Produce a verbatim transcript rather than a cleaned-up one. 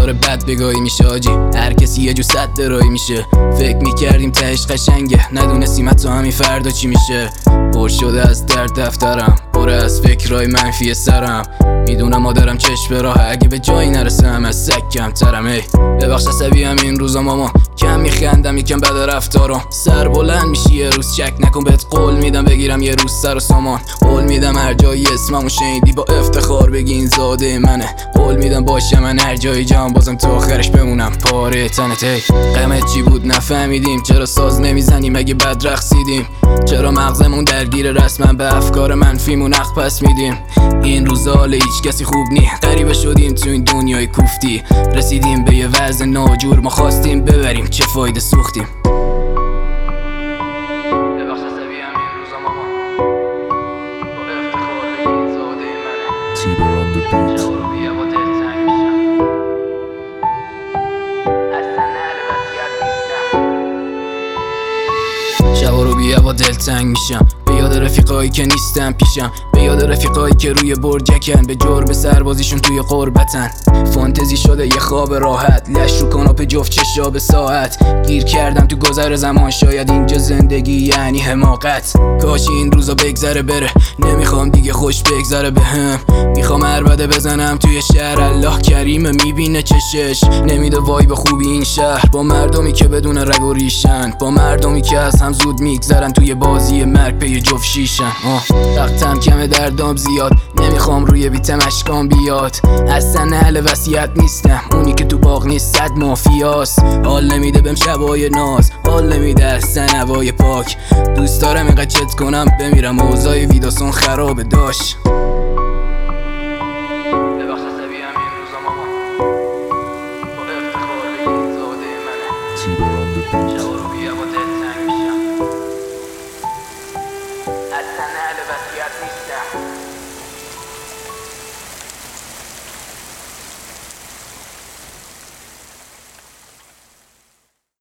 رفتار بد بگاهی میشه آجی، هر کسی یه جو صد درایی میشه. فکر میکردیم تهش قشنگه، ندونستیم حتی همین فردا چی میشه. پر شده از درد دفترم، پر از فکرهای منفی سرم. میدونم مادرم چشم به راه، اگه به جایی نرسم از سگ کمترم. ای ببخش عصبیم این روزا ماما، کم میخندم یکم بد رفتارم. سر بلند میشی یه روز، چک نکن بهت قول میدم بگیرم یه روز سر و سامان. قول میدم هر جایی اسممو شنیدی با افتخار بگی این زاده منه. قول میدم باشم من هر جای جهان، بازم تا آخرش بمونم پاره تنت. ای قیمت چی بود نفهمیدیم، چرا ساز نمیزنیم اگه بد رقصیدیم، چرا مغزمون درگیر رسما به افکار منفیمون عقل پس میدیم. این روزا حال هیچ کسی خوب نی، غریبه شدیم تو این دنیای کوفتی. رسیدیم به یه وضع ناجور، ما خواستیم ببریم چه فایده سوختیم. ببخش عصبیم این روزا ماما، با افتخار بگی زاده منه. تیبر on the beat. شعور بیا با دل تنگ میشم، اصلا اهل وصیت نیستم. شبا رو بیا با دل تنگ میشم، به یاد رفیقایی که نیستن پیشم، به یاد رفیقایی که روی برجکن، به جرم سربازیشون توی قربتن. فانتزی شده یه خواب راحت، لش رو کاناپه جفت چشا به ساعت. گیر کردم تو گذر زمان، شاید اینجا زندگی یعنی حماقت. کاش این روزا بگذره بره، نمیخوام دیگه خوش بگذره بهم. میخوام عربده بزنم توی شهر، الله کریمه میبینه چشش. نمیده وای به خوبی این شهر، با مردمی که بدون رگ و ریشن، با مردمی که از هم زود میگذرن توی بازی مرگ پی جفت شیشن. وقتم کمه دردام زیاد، نمیخوام روی بیتم اشکام بیاد. اصلا اهل وصیت نیستم، اونی که تو باغ نیست صد مافیاست. حال نمیده بهم شبای ناز، حال نمیده اصلا هوای پاک. دوست دارم اینقدر چت کنم بمیرم، اوضاع ویداسون خرابه داشت. ببخش عصبیم این روزا ماما، با افتخار بگی زاده منه. تیبر on the beat. شبا رو بیا با دل تنگ میشم، اصلا اهل وصیت نیستم.